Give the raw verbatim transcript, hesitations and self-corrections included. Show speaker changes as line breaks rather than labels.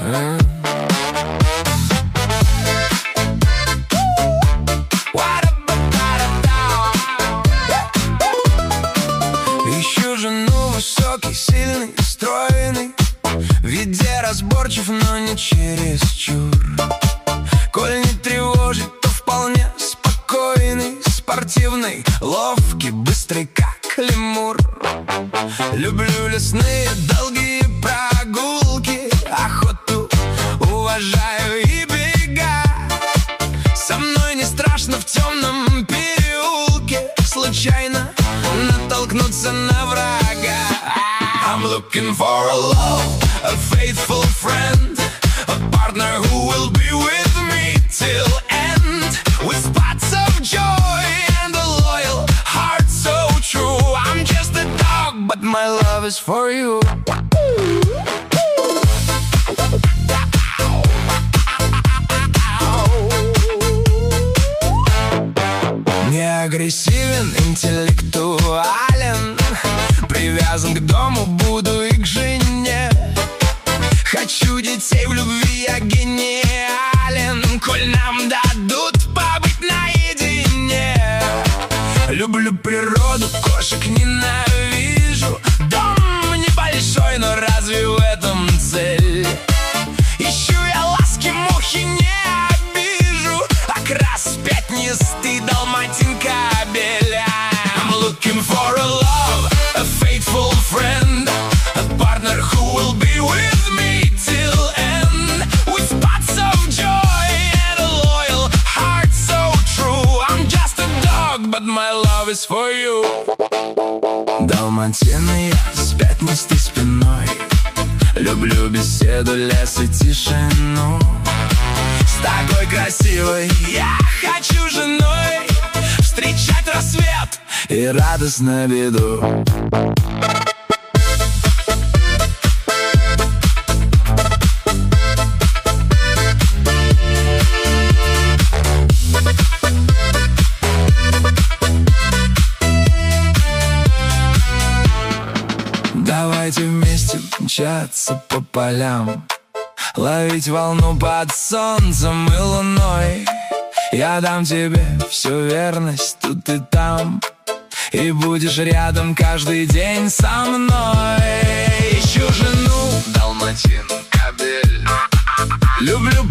Ищу жену высокий, сильный, стройный, везде разборчив, но не чересчур. Коль не тревожит, то вполне спокойный, спортивный, ловкий, быстрый, как лемур. Люблю лесные долгие прогулки, охоту уважаю и бега. Со мной не страшно в темном переулке случайно натолкнуться на врага. I'm looking for a love, a faithful friend, a partner who will be with me till end, with spots of joy and a loyal heart so true. I'm just a dog, but my love is for you. Не агрессивен, интеллектуален, привязан к дому, буду и к жене. Хочу детей, в любви я гениален, коль нам дадут побыть наедине. Люблю природу, кошек ненавижу. Дом небольшой, но разве в этом цель? Ищу я ласки, мухи не обижу, окрас пятнистый, далматин кабель. I'm looking for a love, a faithful friend, a partner who will be with me till end, with spots of joy and a loyal heart so true. I'm just a dog, but my love is for you. Далматин я с пятнистой спиной, люблю беседу, лес и тишину. С такой красивой я хочу женой встречать рассвет и радостно беду. Давайте вместе мчаться по полям, ловить волну под солнцем и луной. Я дам тебе всю верность тут и там, и будешь рядом каждый день со мной. Ищу жену, далматин кабель, люблю